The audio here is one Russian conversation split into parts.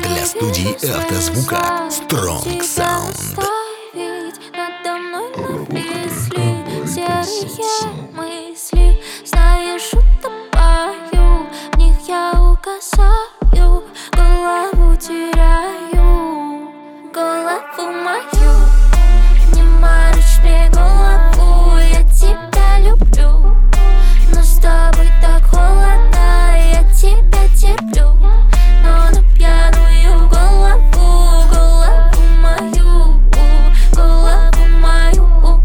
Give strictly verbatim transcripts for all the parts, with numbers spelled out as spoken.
для студии автозвука Strong Sound. Надо мной нависли серые мысли. Знаешь, утопаю, в них я угасаю, голову теряю, голову мою. Не морочь мне голову, я тебя люблю, но с тобой так холодно, я тебя терплю. Но на пьяную голову, голову мою, голову мою.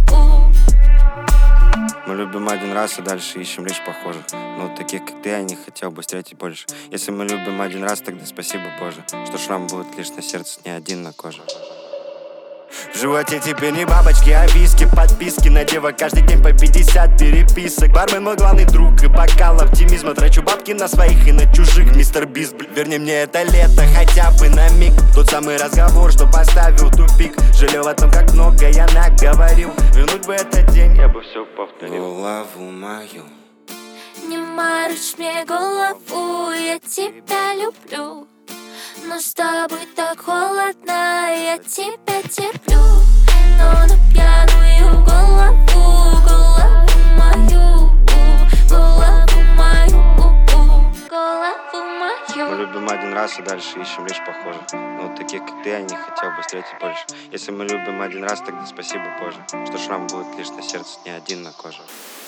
Мы любим один раз и дальше ищем лишь похожих. Но таких, как ты, я не хотел бы встретить больше. Если мы любим один раз, тогда спасибо, Боже, что шрам будет лишь на сердце, не один на коже. В животе теперь не бабочки, а виски, подписки на девок каждый день по пятьдесят переписок. Бармен мой главный друг и бокал оптимизма. Трачу бабки на своих и на чужих, мистер Бист. Верни мне это лето хотя бы на миг. Тот самый разговор, что поставил тупик. Жалел о том, как много я наговорил. Вернуть бы этот день, я бы все повторил. Голову мою. Не морочь мне голову, я тебя люблю, но с тобой так холодно, я тебя терплю. Но на пьяную голову, голову мою, голову мою, голову Мы мою. любим один раз и дальше ищем лишь похожих. Но таких, как ты, я не хотел бы встретить больше. Если мы любим один раз, тогда спасибо, Боже, что шрам будет лишь на сердце, не один на коже.